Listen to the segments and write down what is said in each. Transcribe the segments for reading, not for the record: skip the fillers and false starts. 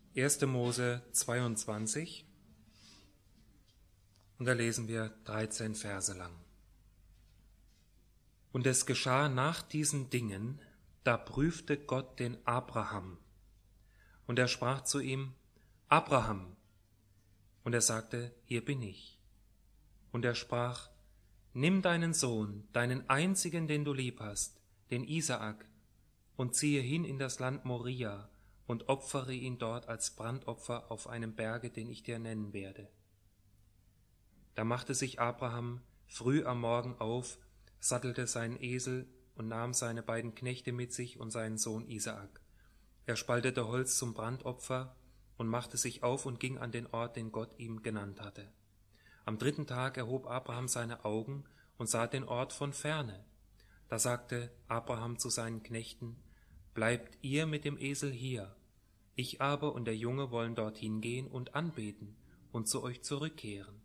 1. Mose 22 und da lesen wir 13 Verse lang. Und es geschah nach diesen Dingen, da prüfte Gott den Abraham. Und er sprach zu ihm: Abraham. Und er sagte: Hier bin ich. Und er sprach: Nimm deinen Sohn, deinen einzigen, den du lieb hast, den Isaak, und ziehe hin in das Land Moria und opfere ihn dort als Brandopfer auf einem Berge, den ich dir nennen werde. Da machte sich Abraham früh am Morgen auf, sattelte seinen Esel und nahm seine beiden Knechte mit sich und seinen Sohn Isaak. Er spaltete Holz zum Brandopfer und machte sich auf und ging an den Ort, den Gott ihm genannt hatte. Am 3. Tag erhob Abraham seine Augen und sah den Ort von ferne. Da sagte Abraham zu seinen Knechten: Bleibt ihr mit dem Esel hier, ich aber und der Junge wollen dorthin gehen und anbeten und zu euch zurückkehren.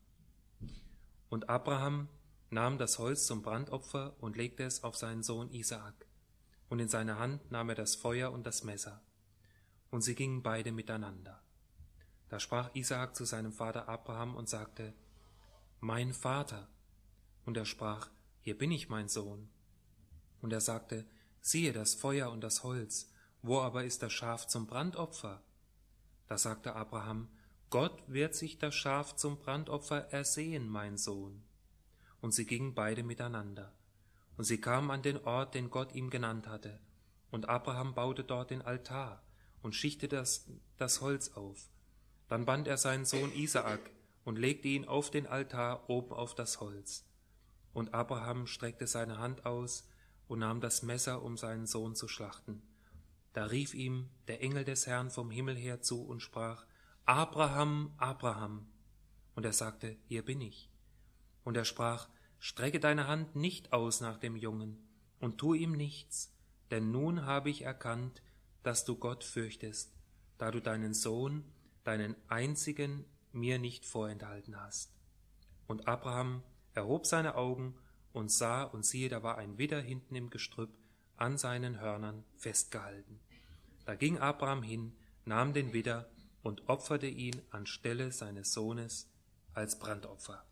Und Abraham nahm das Holz zum Brandopfer und legte es auf seinen Sohn Isaak. Und in seine Hand nahm er das Feuer und das Messer. Und sie gingen beide miteinander. Da sprach Isaak zu seinem Vater Abraham und sagte: Mein Vater. Und er sprach: Hier bin ich, mein Sohn. Und er sagte: Siehe das Feuer und das Holz, wo aber ist das Schaf zum Brandopfer? Da sagte Abraham: Gott wird sich das Schaf zum Brandopfer ersehen, mein Sohn. Und sie gingen beide miteinander. Und sie kamen an den Ort, den Gott ihm genannt hatte. Und Abraham baute dort den Altar und schichtete das Holz auf. Dann band er seinen Sohn Isaak und legte ihn auf den Altar oben auf das Holz. Und Abraham streckte seine Hand aus und nahm das Messer, um seinen Sohn zu schlachten. Da rief ihm der Engel des Herrn vom Himmel her zu und sprach: Abraham, Abraham. Und er sagte: Hier bin ich. Und er sprach: Strecke deine Hand nicht aus nach dem Jungen und tu ihm nichts, denn nun habe ich erkannt, dass du Gott fürchtest, da du deinen Sohn, deinen einzigen, mir nicht vorenthalten hast. Und Abraham erhob seine Augen und sah, und siehe, da war ein Widder hinten im Gestrüpp an seinen Hörnern festgehalten. Da ging Abraham hin, nahm den Widder und opferte ihn anstelle seines Sohnes als Brandopfer.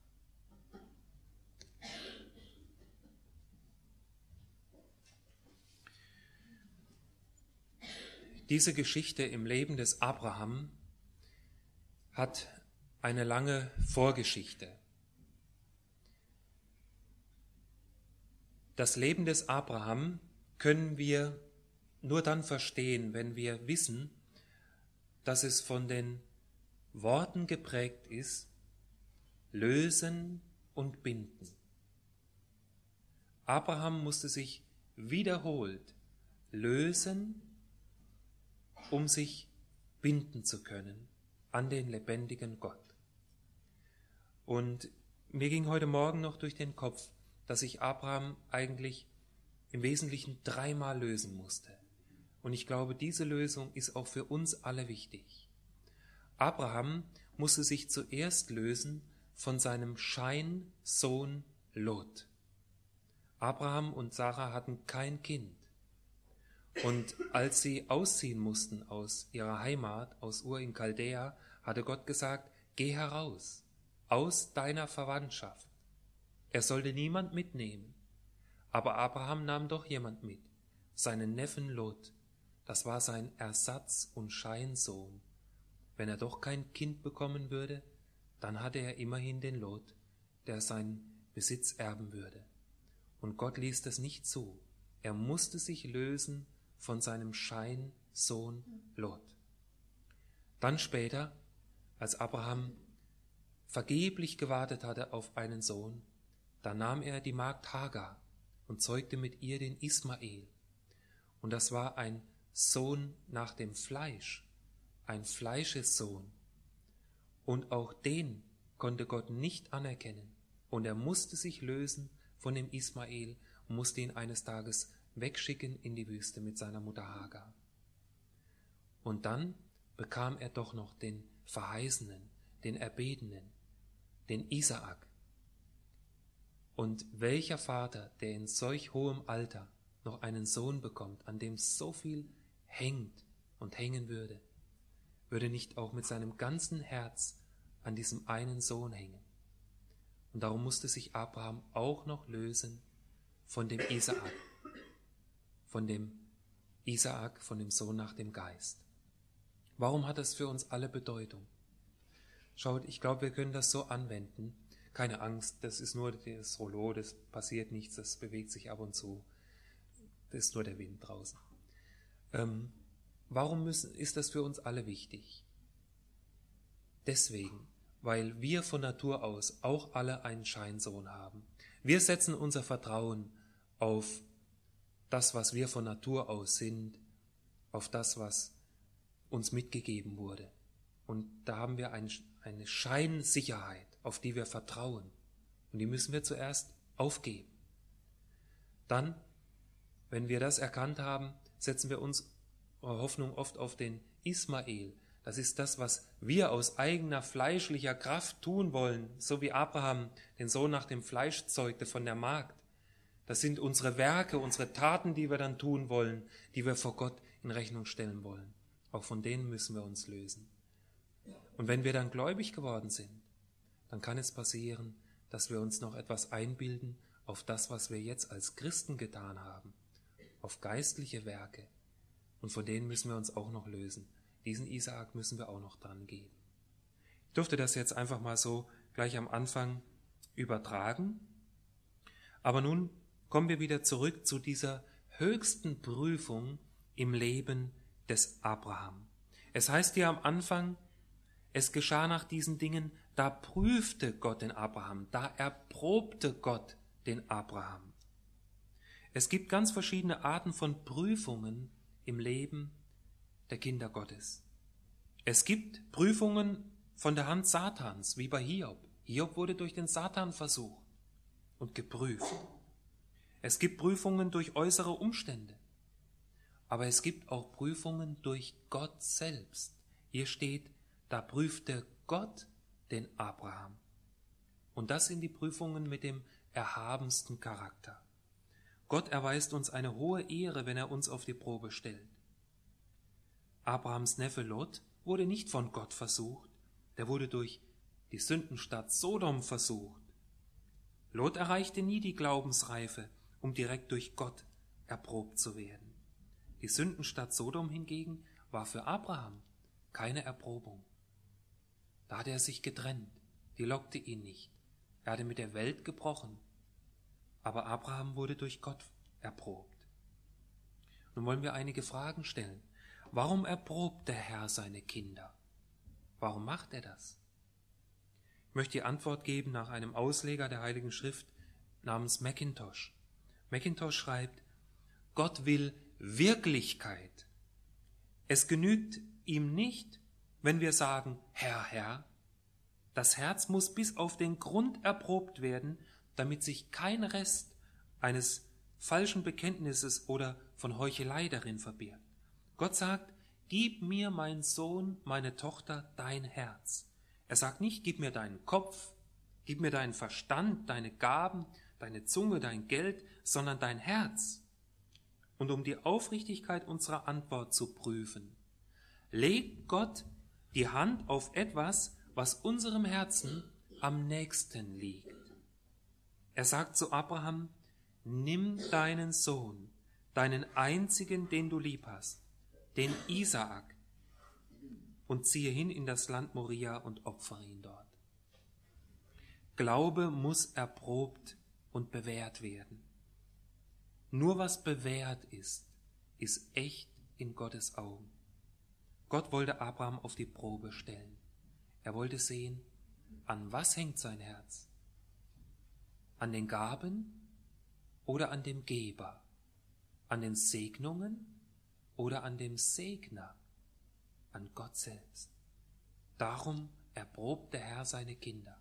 Diese Geschichte im Leben des Abraham hat eine lange Vorgeschichte. Das Leben des Abraham können wir nur dann verstehen, wenn wir wissen, dass es von den Worten geprägt ist: lösen und binden. Abraham musste sich wiederholt lösen, um sich binden zu können an den lebendigen Gott. Und mir ging heute Morgen noch durch den Kopf, dass sich Abraham eigentlich im Wesentlichen 3-mal lösen musste. Und ich glaube, diese Lösung ist auch für uns alle wichtig. Abraham musste sich zuerst lösen von seinem Scheinsohn Lot. Abraham und Sarah hatten kein Kind. Und als sie ausziehen mussten aus ihrer Heimat, aus Ur in Chaldea, hatte Gott gesagt: Geh heraus, aus deiner Verwandtschaft. Er sollte niemand mitnehmen. Aber Abraham nahm doch jemand mit, seinen Neffen Lot. Das war sein Ersatz- und Scheinsohn. Wenn er doch kein Kind bekommen würde, dann hatte er immerhin den Lot, der seinen Besitz erben würde. Und Gott ließ das nicht zu. Er musste sich lösen von seinem Scheinsohn Lot. Dann später, als Abraham vergeblich gewartet hatte auf einen Sohn, da nahm er die Magd Hagar und zeugte mit ihr den Ismael. Und das war ein Sohn nach dem Fleisch, ein Fleischessohn. Und auch den konnte Gott nicht anerkennen. Und er musste sich lösen von dem Ismael und musste ihn eines Tages wegschicken in die Wüste mit seiner Mutter Hagar. Und dann bekam er doch noch den Verheißenen, den Erbetenen, den Isaak. Und welcher Vater, der in solch hohem Alter noch einen Sohn bekommt, an dem so viel hängt und hängen würde, würde nicht auch mit seinem ganzen Herz an diesem einen Sohn hängen. Und darum musste sich Abraham auch noch lösen von dem Isaak, von dem Sohn nach dem Geist. Warum hat das für uns alle Bedeutung? Schaut, ich glaube, wir können das so anwenden. Keine Angst, das ist nur das Rollo, das passiert nichts, das bewegt sich ab und zu. Das ist nur der Wind draußen. Warum ist das für uns alle wichtig? Deswegen, weil wir von Natur aus auch alle einen Scheinsohn haben. Wir setzen unser Vertrauen auf das, was wir von Natur aus sind, auf das, was uns mitgegeben wurde. Und da haben wir eine Scheinsicherheit, auf die wir vertrauen. Und die müssen wir zuerst aufgeben. Dann, wenn wir das erkannt haben, setzen wir unsere Hoffnung oft auf den Ismael. Das ist das, was wir aus eigener fleischlicher Kraft tun wollen, so wie Abraham den Sohn nach dem Fleisch zeugte von der Magd. Das sind unsere Werke, unsere Taten, die wir dann tun wollen, die wir vor Gott in Rechnung stellen wollen. Auch von denen müssen wir uns lösen. Und wenn wir dann gläubig geworden sind, dann kann es passieren, dass wir uns noch etwas einbilden auf das, was wir jetzt als Christen getan haben, auf geistliche Werke. Und von denen müssen wir uns auch noch lösen. Diesen Isaak müssen wir auch noch dran geben. Ich durfte das jetzt einfach mal so gleich am Anfang übertragen. Aber nun kommen wir wieder zurück zu dieser höchsten Prüfung im Leben des Abraham. Es heißt hier am Anfang, es geschah nach diesen Dingen, da prüfte Gott den Abraham, da erprobte Gott den Abraham. Es gibt ganz verschiedene Arten von Prüfungen im Leben der Kinder Gottes. Es gibt Prüfungen von der Hand Satans, wie bei Hiob. Hiob wurde durch den Satan versucht und geprüft. Es gibt Prüfungen durch äußere Umstände. Aber es gibt auch Prüfungen durch Gott selbst. Hier steht, da prüfte Gott den Abraham. Und das sind die Prüfungen mit dem erhabensten Charakter. Gott erweist uns eine hohe Ehre, wenn er uns auf die Probe stellt. Abrahams Neffe Lot wurde nicht von Gott versucht, der wurde durch die Sündenstadt Sodom versucht. Lot erreichte nie die Glaubensreife, um direkt durch Gott erprobt zu werden. Die Sündenstadt Sodom hingegen war für Abraham keine Erprobung. Da hatte er sich getrennt, die lockte ihn nicht. Er hatte mit der Welt gebrochen. Aber Abraham wurde durch Gott erprobt. Nun wollen wir einige Fragen stellen. Warum erprobt der Herr seine Kinder? Warum macht er das? Ich möchte die Antwort geben nach einem Ausleger der Heiligen Schrift namens Mackintosh. Mackintosh schreibt, Gott will Wirklichkeit. Es genügt ihm nicht, wenn wir sagen, Herr, Herr. Das Herz muss bis auf den Grund erprobt werden, damit sich kein Rest eines falschen Bekenntnisses oder von Heuchelei darin verbirgt. Gott sagt, gib mir, mein Sohn, meine Tochter, dein Herz. Er sagt nicht, gib mir deinen Kopf, gib mir deinen Verstand, deine Gaben, deine Zunge, dein Geld, sondern dein Herz. Und um die Aufrichtigkeit unserer Antwort zu prüfen, legt Gott die Hand auf etwas, was unserem Herzen am nächsten liegt. Er sagt zu Abraham, nimm deinen Sohn, deinen einzigen, den du lieb hast, den Isaak, und ziehe hin in das Land Moria und opfere ihn dort. Glaube muss erprobt und bewährt werden. Nur was bewährt ist echt in Gottes Augen. Gott wollte Abraham auf die Probe stellen. Er wollte sehen, an was hängt sein Herz? An den Gaben oder an dem Geber? An den Segnungen oder an dem Segner? An Gott selbst. Darum erprobt der Herr seine Kinder.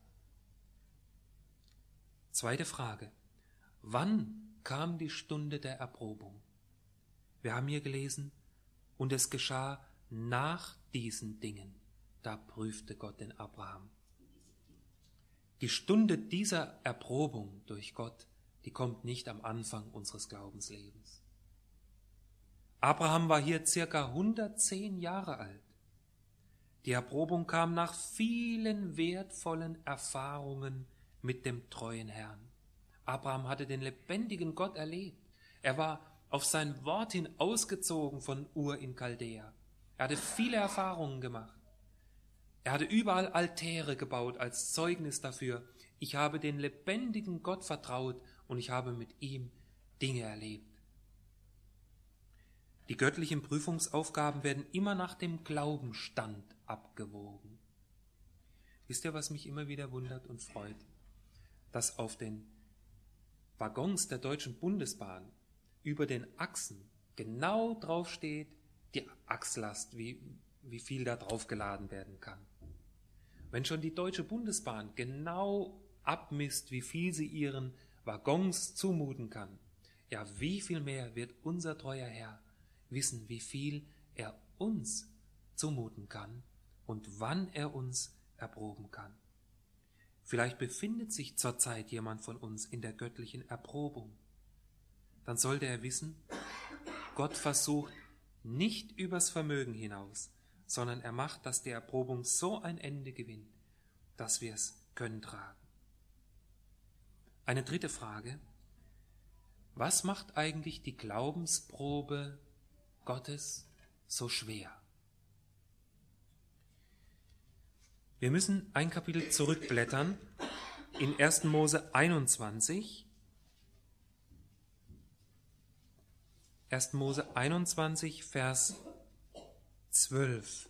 Zweite Frage. Wann kam die Stunde der Erprobung? Wir haben hier gelesen, und es geschah nach diesen Dingen. Da prüfte Gott den Abraham. Die Stunde dieser Erprobung durch Gott, die kommt nicht am Anfang unseres Glaubenslebens. Abraham war hier circa 110 Jahre alt. Die Erprobung kam nach vielen wertvollen Erfahrungen mit dem treuen Herrn. Abraham hatte den lebendigen Gott erlebt. Er war auf sein Wort hin ausgezogen von Ur in Chaldea. Er hatte viele Erfahrungen gemacht. Er hatte überall Altäre gebaut als Zeugnis dafür. Ich habe den lebendigen Gott vertraut und ich habe mit ihm Dinge erlebt. Die göttlichen Prüfungsaufgaben werden immer nach dem Glaubenstand abgewogen. Wisst ihr, was mich immer wieder wundert und freut? Dass auf den Waggons der Deutschen Bundesbahn über den Achsen genau drauf steht, die Achslast, wie viel da drauf geladen werden kann. Wenn schon die Deutsche Bundesbahn genau abmisst, wie viel sie ihren Waggons zumuten kann, ja, wie viel mehr wird unser treuer Herr wissen, wie viel er uns zumuten kann und wann er uns erproben kann. Vielleicht befindet sich zurzeit jemand von uns in der göttlichen Erprobung. Dann sollte er wissen, Gott versucht nicht übers Vermögen hinaus, sondern er macht, dass die Erprobung so ein Ende gewinnt, dass wir es können tragen. Eine dritte Frage: Was macht eigentlich die Glaubensprobe Gottes so schwer? Wir müssen ein Kapitel zurückblättern in 1. Mose 21. 1. Mose 21, Vers 12.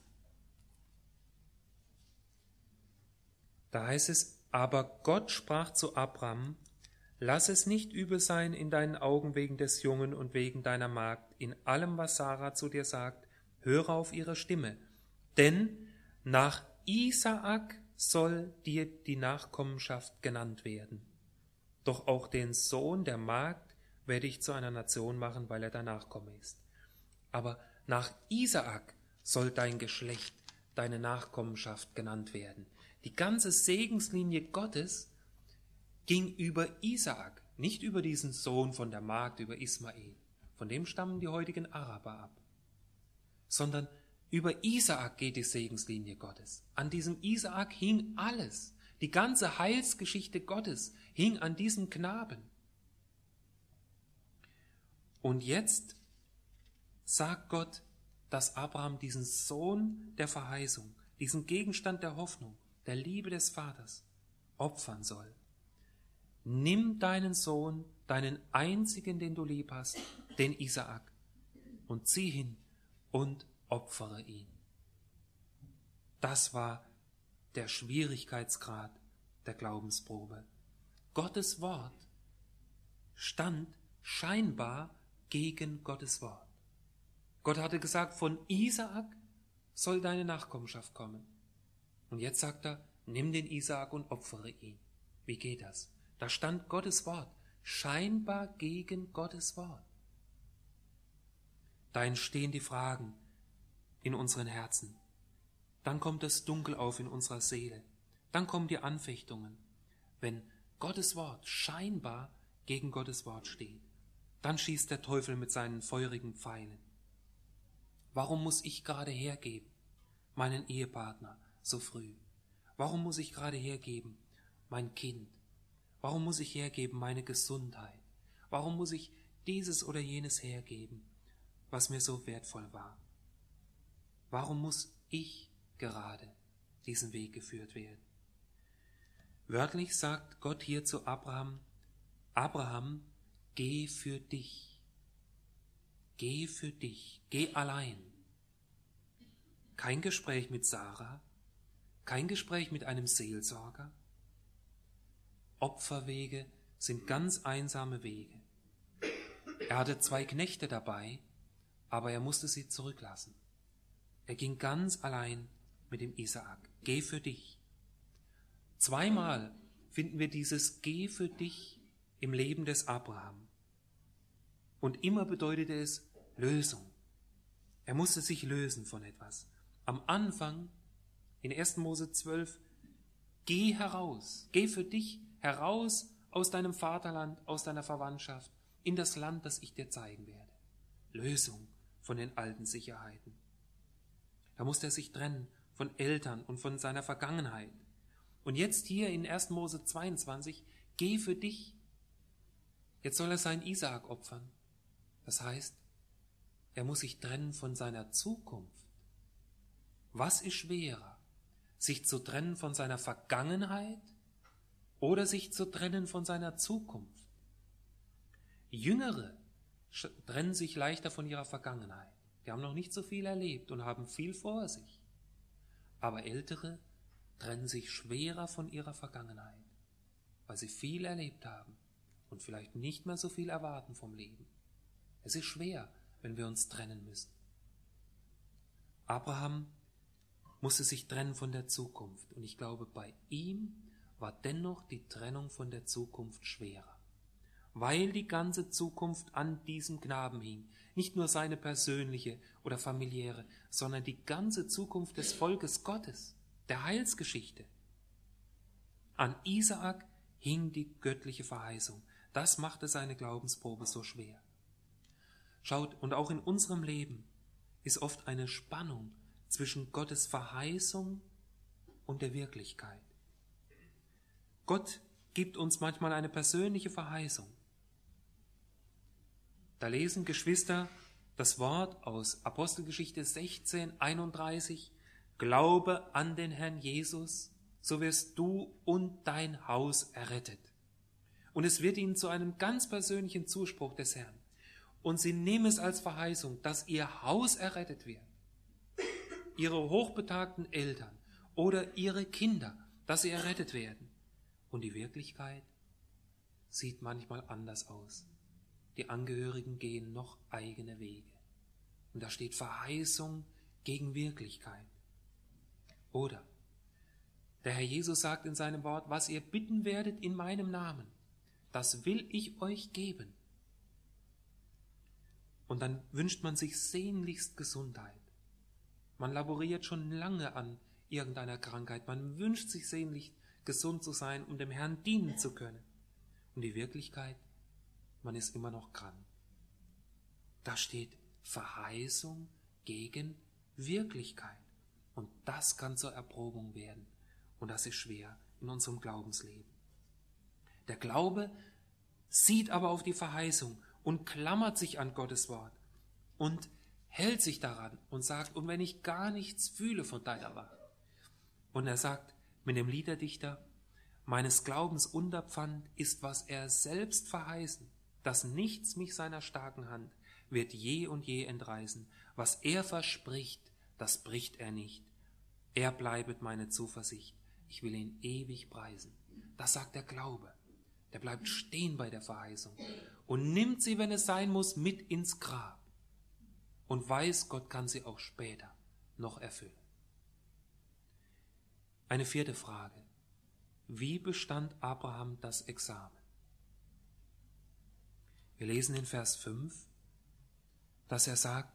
Da heißt es: Aber Gott sprach zu Abram: Lass es nicht übel sein in deinen Augen wegen des Jungen und wegen deiner Magd. In allem, was Sarah zu dir sagt, höre auf ihre Stimme. Denn nach Isaak soll dir die Nachkommenschaft genannt werden. Doch auch den Sohn der Magd werde ich zu einer Nation machen, weil er der Nachkomme ist. Aber nach Isaak soll dein Geschlecht, deine Nachkommenschaft genannt werden. Die ganze Segenslinie Gottes ging über Isaak, nicht über diesen Sohn von der Magd, über Ismael. Von dem stammen die heutigen Araber ab. Sondern über Isaak geht die Segenslinie Gottes. An diesem Isaak hing alles. Die ganze Heilsgeschichte Gottes hing an diesem Knaben. Und jetzt sagt Gott, dass Abraham diesen Sohn der Verheißung, diesen Gegenstand der Hoffnung, der Liebe des Vaters, opfern soll. Nimm deinen Sohn, deinen einzigen, den du lieb hast, den Isaak, und zieh hin und opfere ihn. Das war der Schwierigkeitsgrad der Glaubensprobe. Gottes Wort stand scheinbar gegen Gottes Wort. Gott hatte gesagt, von Isaak soll deine Nachkommenschaft kommen. Und jetzt sagt er, nimm den Isaak und opfere ihn. Wie geht das? Da stand Gottes Wort scheinbar gegen Gottes Wort. Da entstehen die Fragen in unseren Herzen. Dann kommt das Dunkel auf in unserer Seele. Dann kommen die Anfechtungen. Wenn Gottes Wort scheinbar gegen Gottes Wort steht, dann schießt der Teufel mit seinen feurigen Pfeilen. Warum muss ich gerade hergeben, meinen Ehepartner, so früh? Warum muss ich gerade hergeben, mein Kind? Warum muss ich hergeben, meine Gesundheit? Warum muss ich dieses oder jenes hergeben, was mir so wertvoll war? Warum muss ich gerade diesen Weg geführt werden? Wörtlich sagt Gott hier zu Abraham: Abraham, geh für dich. Geh für dich. Geh allein. Kein Gespräch mit Sarah, kein Gespräch mit einem Seelsorger. Opferwege sind ganz einsame Wege. Er hatte 2 Knechte dabei, aber er musste sie zurücklassen. Er ging ganz allein mit dem Isaak. Geh für dich. 2-mal finden wir dieses Geh für dich im Leben des Abraham. Und immer bedeutete es Lösung. Er musste sich lösen von etwas. Am Anfang, in 1. Mose 12, geh heraus, geh für dich heraus aus deinem Vaterland, aus deiner Verwandtschaft, in das Land, das ich dir zeigen werde. Lösung von den alten Sicherheiten. Da musste er sich trennen von Eltern und von seiner Vergangenheit. Und jetzt hier in 1. Mose 22, geh für dich. Jetzt soll er seinen Isaak opfern. Das heißt, er muss sich trennen von seiner Zukunft. Was ist schwerer? Sich zu trennen von seiner Vergangenheit oder sich zu trennen von seiner Zukunft? Jüngere trennen sich leichter von ihrer Vergangenheit. Die haben noch nicht so viel erlebt und haben viel vor sich. Aber Ältere trennen sich schwerer von ihrer Vergangenheit, weil sie viel erlebt haben und vielleicht nicht mehr so viel erwarten vom Leben. Es ist schwer, wenn wir uns trennen müssen. Abraham musste sich trennen von der Zukunft und ich glaube, bei ihm war dennoch die Trennung von der Zukunft schwerer, weil die ganze Zukunft an diesem Knaben hing. Nicht nur seine persönliche oder familiäre, sondern die ganze Zukunft des Volkes Gottes, der Heilsgeschichte. An Isaak hing die göttliche Verheißung. Das machte seine Glaubensprobe so schwer. Schaut, und auch in unserem Leben ist oft eine Spannung zwischen Gottes Verheißung und der Wirklichkeit. Gott gibt uns manchmal eine persönliche Verheißung. Da lesen Geschwister das Wort aus Apostelgeschichte 16, 31, Glaube an den Herrn Jesus, so wirst du und dein Haus errettet. Und es wird ihnen zu einem ganz persönlichen Zuspruch des Herrn. Und sie nehmen es als Verheißung, dass ihr Haus errettet wird. Ihre hochbetagten Eltern oder ihre Kinder, dass sie errettet werden. Und die Wirklichkeit sieht manchmal anders aus. Die Angehörigen gehen noch eigene Wege. Und da steht Verheißung gegen Wirklichkeit. Oder der Herr Jesus sagt in seinem Wort, was ihr bitten werdet in meinem Namen, das will ich euch geben. Und dann wünscht man sich sehnlichst Gesundheit. Man laboriert schon lange an irgendeiner Krankheit. Man wünscht sich sehnlichst gesund zu sein, um dem Herrn dienen zu können. Und die Wirklichkeit, man ist immer noch krank. Da steht Verheißung gegen Wirklichkeit. Und das kann zur Erprobung werden. Und das ist schwer in unserem Glaubensleben. Der Glaube sieht aber auf die Verheißung und klammert sich an Gottes Wort und hält sich daran und sagt, und wenn ich gar nichts fühle von deiner Wahrheit. Und er sagt mit dem Liederdichter, meines Glaubens Unterpfand ist, was er selbst verheißen, dass nichts mich seiner starken Hand wird je und je entreißen. Was er verspricht, das bricht er nicht. Er bleibet meine Zuversicht. Ich will ihn ewig preisen. Das sagt der Glaube. Der bleibt stehen bei der Verheißung und nimmt sie, wenn es sein muss, mit ins Grab und weiß, Gott kann sie auch später noch erfüllen. Eine vierte Frage. Wie bestand Abraham das Examen? Wir lesen in Vers 5, dass er sagt,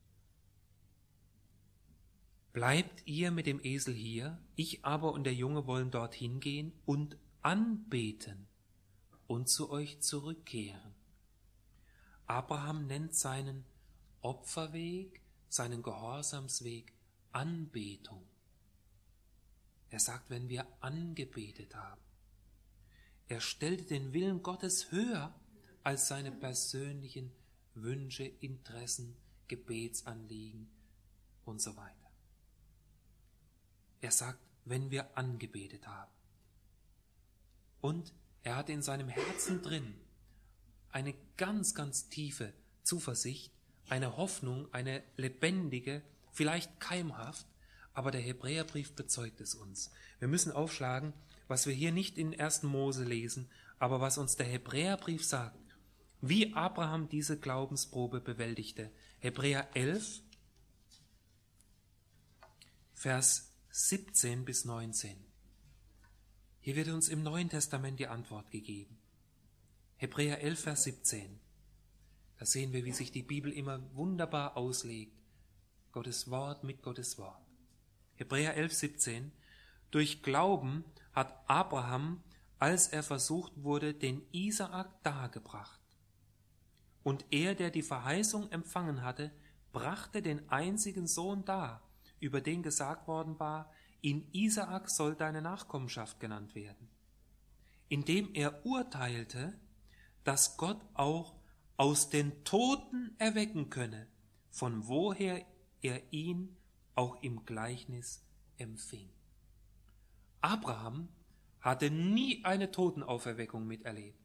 bleibt ihr mit dem Esel hier, ich aber und der Junge wollen dorthin gehen und anbeten und zu euch zurückkehren. Abraham nennt seinen Opferweg, seinen Gehorsamsweg Anbetung. Er sagt, wenn wir angebetet haben. Er stellte den Willen Gottes höher als seine persönlichen Wünsche, Interessen, Gebetsanliegen und so weiter. Er sagt, wenn wir angebetet haben. Und er hatte in seinem Herzen drin eine ganz, ganz tiefe Zuversicht, eine Hoffnung, eine lebendige, vielleicht keimhaft, aber der Hebräerbrief bezeugt es uns. Wir müssen aufschlagen, was wir hier nicht in 1. Mose lesen, aber was uns der Hebräerbrief sagt, wie Abraham diese Glaubensprobe bewältigte. Hebräer 11, Vers 17 bis 19. Hier wird uns im Neuen Testament die Antwort gegeben. Hebräer 11, Vers 17. Da sehen wir, wie sich die Bibel immer wunderbar auslegt. Gottes Wort mit Gottes Wort. Hebräer 11, 17. Durch Glauben hat Abraham, als er versucht wurde, den Isaak dargebracht. Und er, der die Verheißung empfangen hatte, brachte den einzigen Sohn dar, über den gesagt worden war, in Isaak soll deine Nachkommenschaft genannt werden, indem er urteilte, dass Gott auch aus den Toten erwecken könne, von woher er ihn auch im Gleichnis empfing. Abraham hatte nie eine Totenauferweckung miterlebt.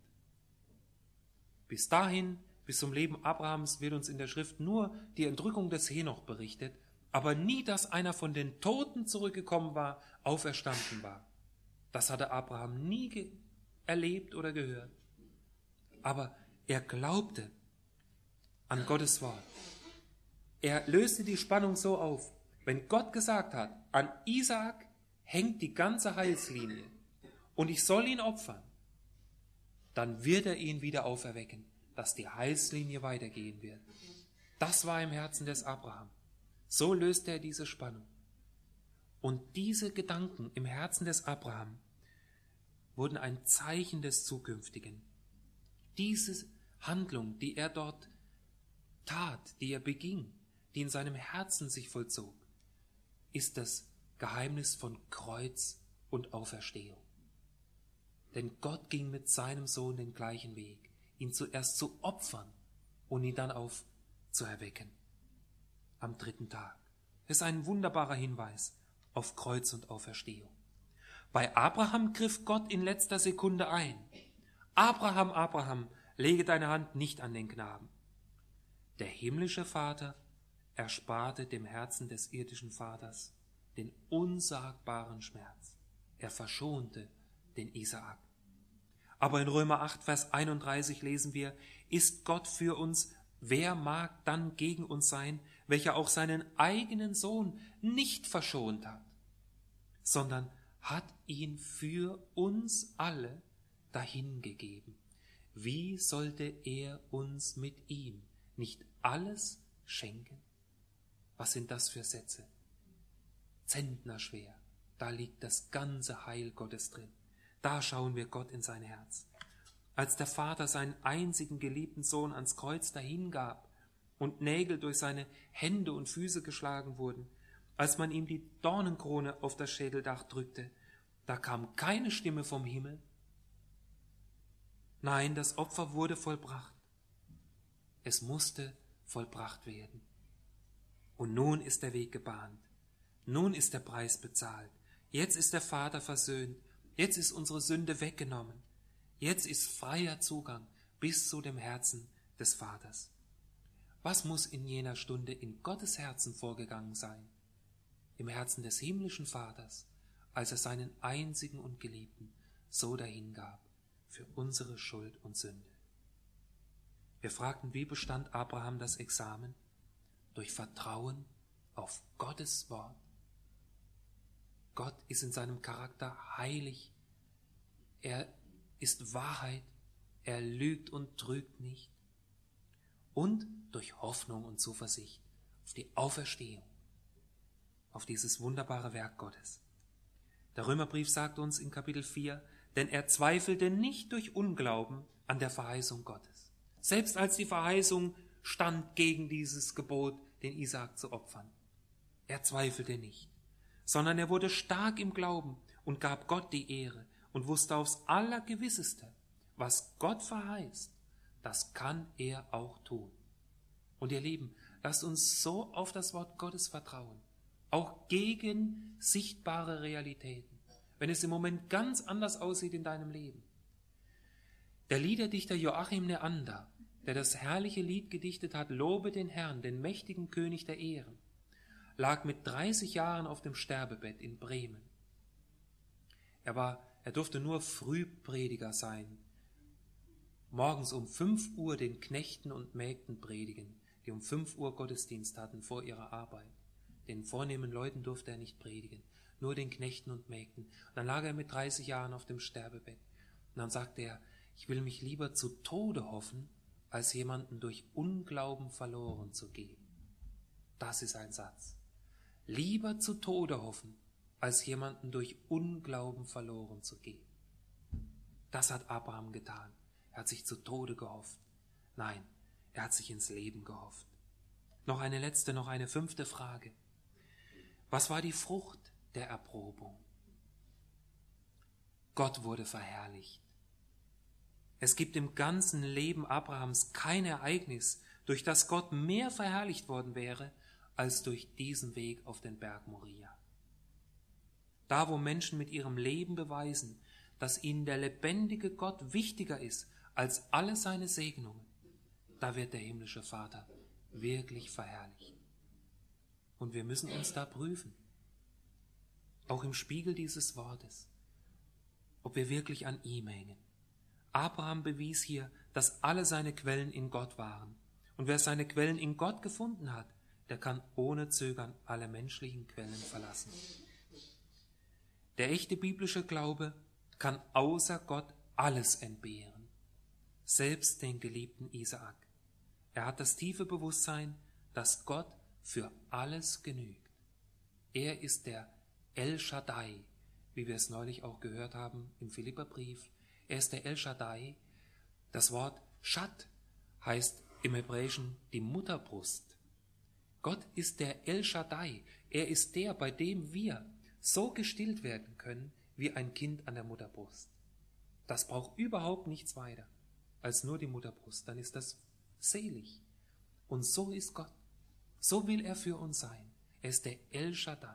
Bis dahin, bis zum Leben Abrahams, wird uns in der Schrift nur die Entrückung des Henoch berichtet, aber nie, dass einer von den Toten zurückgekommen war, auferstanden war. Das hatte Abraham nie erlebt oder gehört. Aber er glaubte an Gottes Wort. Er löste die Spannung so auf, wenn Gott gesagt hat, an Isaak hängt die ganze Heilslinie und ich soll ihn opfern, dann wird er ihn wieder auferwecken, dass die Heilslinie weitergehen wird. Das war im Herzen des Abraham. So löste er diese Spannung. Und diese Gedanken im Herzen des Abraham wurden ein Zeichen des Zukünftigen. Diese Handlung, die er dort tat, die er beging, die in seinem Herzen sich vollzog, ist das Geheimnis von Kreuz und Auferstehung. Denn Gott ging mit seinem Sohn den gleichen Weg, ihn zuerst zu opfern und ihn dann aufzuerwecken am 3. Tag. Das ist ein wunderbarer Hinweis auf Kreuz und Auferstehung. Bei Abraham griff Gott in letzter Sekunde ein. Abraham, Abraham, lege deine Hand nicht an den Knaben. Der himmlische Vater ersparte dem Herzen des irdischen Vaters den unsagbaren Schmerz. Er verschonte den Isaak. Aber in Römer 8, Vers 31 lesen wir, ist Gott für uns, wer mag dann gegen uns sein, welcher auch seinen eigenen Sohn nicht verschont hat, sondern hat ihn für uns alle dahingegeben. Wie sollte er uns mit ihm nicht alles schenken? Was sind das für Sätze? Zentnerschwer, da liegt das ganze Heil Gottes drin. Da schauen wir Gott in sein Herz. Als der Vater seinen einzigen geliebten Sohn ans Kreuz dahingab und Nägel durch seine Hände und Füße geschlagen wurden, als man ihm die Dornenkrone auf das Schädeldach drückte, da kam keine Stimme vom Himmel. Nein, das Opfer wurde vollbracht. Es musste vollbracht werden. Und nun ist der Weg gebahnt. Nun ist der Preis bezahlt. Jetzt ist der Vater versöhnt. Jetzt ist unsere Sünde weggenommen. Jetzt ist freier Zugang bis zu dem Herzen des Vaters. Was muss in jener Stunde in Gottes Herzen vorgegangen sein? Im Herzen des himmlischen Vaters, als er seinen einzigen und Geliebten so dahingab für unsere Schuld und Sünde. Wir fragten, wie bestand Abraham das Examen? Durch Vertrauen auf Gottes Wort. Gott ist in seinem Charakter heilig. Er ist Wahrheit. Er lügt und trügt nicht. Und durch Hoffnung und Zuversicht auf die Auferstehung, auf dieses wunderbare Werk Gottes. Der Römerbrief sagt uns in Kapitel 4, denn er zweifelte nicht durch Unglauben an der Verheißung Gottes. Selbst als die Verheißung stand gegen dieses Gebot, den Isaak zu opfern. Er zweifelte nicht, sondern er wurde stark im Glauben und gab Gott die Ehre und wusste aufs Allergewisseste, was Gott verheißt, das kann er auch tun. Und ihr Lieben, lasst uns so auf das Wort Gottes vertrauen, auch gegen sichtbare Realitäten, wenn es im Moment ganz anders aussieht in deinem Leben. Der Liederdichter Joachim Neander, der das herrliche Lied gedichtet hat, Lobe den Herrn, den mächtigen König der Ehren, lag mit 30 Jahren auf dem Sterbebett in Bremen. Er durfte nur Frühprediger sein, morgens um 5 Uhr den Knechten und Mägden predigen, die um 5 Uhr Gottesdienst hatten vor ihrer Arbeit. Den vornehmen Leuten durfte er nicht predigen, nur den Knechten und Mägden. Und dann lag er mit 30 Jahren auf dem Sterbebett. Und dann sagte er, ich will mich lieber zu Tode hoffen, als jemanden durch Unglauben verloren zu gehen. Das ist ein Satz. Lieber zu Tode hoffen, als jemanden durch Unglauben verloren zu gehen. Das hat Abraham getan. Er hat sich zu Tode gehofft. Nein, er hat sich ins Leben gehofft. Noch eine 5. Frage. Was war die Frucht der Erprobung? Gott wurde verherrlicht. Es gibt im ganzen Leben Abrahams kein Ereignis, durch das Gott mehr verherrlicht worden wäre, als durch diesen Weg auf den Berg Moria. Da, wo Menschen mit ihrem Leben beweisen, dass ihnen der lebendige Gott wichtiger ist als alle seine Segnungen, da wird der himmlische Vater wirklich verherrlicht. Und wir müssen uns da prüfen, auch im Spiegel dieses Wortes, ob wir wirklich an ihm hängen. Abraham bewies hier, dass alle seine Quellen in Gott waren. Und wer seine Quellen in Gott gefunden hat, der kann ohne Zögern alle menschlichen Quellen verlassen. Der echte biblische Glaube kann außer Gott alles entbehren, selbst den geliebten Isaak. Er hat das tiefe Bewusstsein, dass Gott für alles genügt. Er ist der El Shaddai, wie wir es neulich auch gehört haben im Philipperbrief. Er ist der El Shaddai. Das Wort Shad heißt im Hebräischen die Mutterbrust. Gott ist der El Shaddai. Er ist der, bei dem wir so gestillt werden können wie ein Kind an der Mutterbrust. Das braucht überhaupt nichts weiter als nur die Mutterbrust. Dann ist das selig. Und so ist Gott. So will er für uns sein. Er ist der El Shaddai.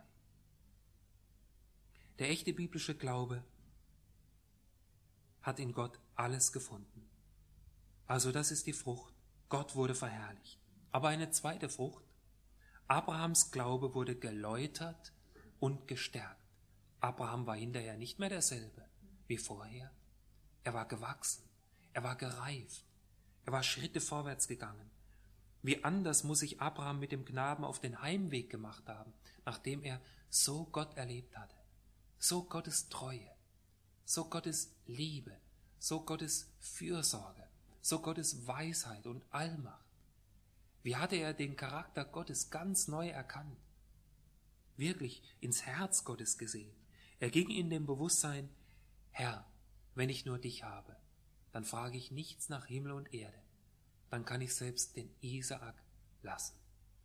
Der echte biblische Glaube hat in Gott alles gefunden. Also das ist die Frucht. Gott wurde verherrlicht. Aber eine zweite Frucht. Abrahams Glaube wurde geläutert und gestärkt. Abraham war hinterher nicht mehr derselbe wie vorher. Er war gewachsen. Er war gereift. Er war Schritte vorwärts gegangen. Wie anders muss sich Abraham mit dem Knaben auf den Heimweg gemacht haben, nachdem er so Gott erlebt hatte. So Gottes Treue, so Gottes Liebe, so Gottes Fürsorge, so Gottes Weisheit und Allmacht. Wie hatte er den Charakter Gottes ganz neu erkannt, wirklich ins Herz Gottes gesehen. Er ging in dem Bewusstsein, Herr, wenn ich nur dich habe, dann frage ich nichts nach Himmel und Erde. Dann kann ich selbst den Isaak lassen.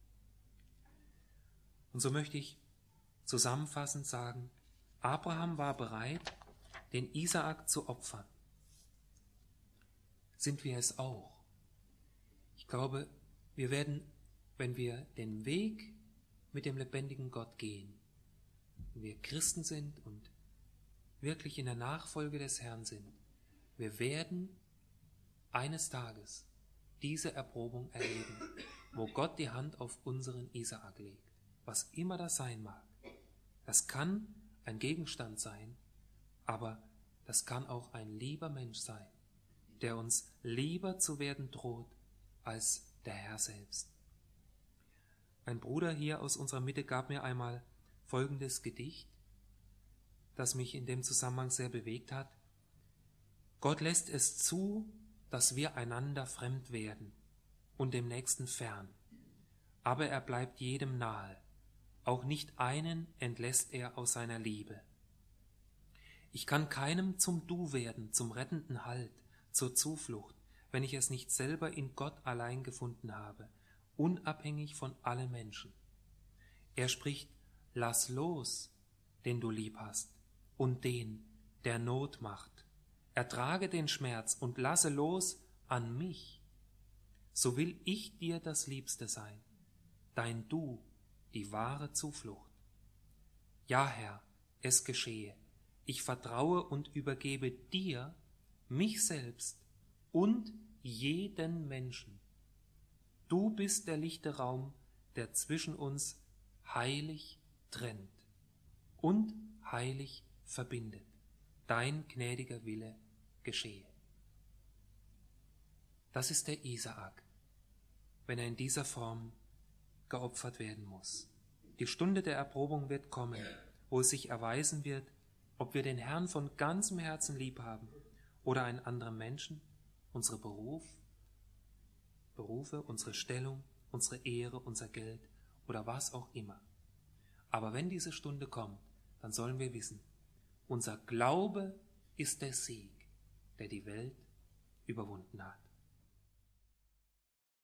Und so möchte ich zusammenfassend sagen, Abraham war bereit, den Isaak zu opfern. Sind wir es auch? Ich glaube, wir werden, wenn wir den Weg mit dem lebendigen Gott gehen, wenn wir Christen sind und wirklich in der Nachfolge des Herrn sind, wir werden eines Tages diese Erprobung erleben, wo Gott die Hand auf unseren Isaak legt, was immer das sein mag. Das kann ein Gegenstand sein, aber das kann auch ein lieber Mensch sein, der uns lieber zu werden droht als der Herr selbst. Ein Bruder hier aus unserer Mitte gab mir einmal folgendes Gedicht, das mich in dem Zusammenhang sehr bewegt hat. Gott lässt es zu, dass wir einander fremd werden und dem Nächsten fern. Aber er bleibt jedem nahe. Auch nicht einen entlässt er aus seiner Liebe. Ich kann keinem zum Du werden, zum rettenden Halt, zur Zuflucht, wenn ich es nicht selber in Gott allein gefunden habe, unabhängig von allen Menschen. Er spricht, lass los, den du lieb hast, und den, der Not macht. Ertrage den Schmerz und lasse los an mich. So will ich dir das Liebste sein, dein Du, die wahre Zuflucht. Ja, Herr, es geschehe. Ich vertraue und übergebe dir, mich selbst und jeden Menschen. Du bist der lichte Raum, der zwischen uns heilig trennt und heilig verbindet. Dein gnädiger Wille geschehe. Das ist der Isaak, wenn er in dieser Form geopfert werden muss. Die Stunde der Erprobung wird kommen, wo es sich erweisen wird, ob wir den Herrn von ganzem Herzen lieb haben oder einen anderen Menschen, unsere Berufe, unsere Stellung, unsere Ehre, unser Geld oder was auch immer. Aber wenn diese Stunde kommt, dann sollen wir wissen, unser Glaube ist der Sieg, der die Welt überwunden hat.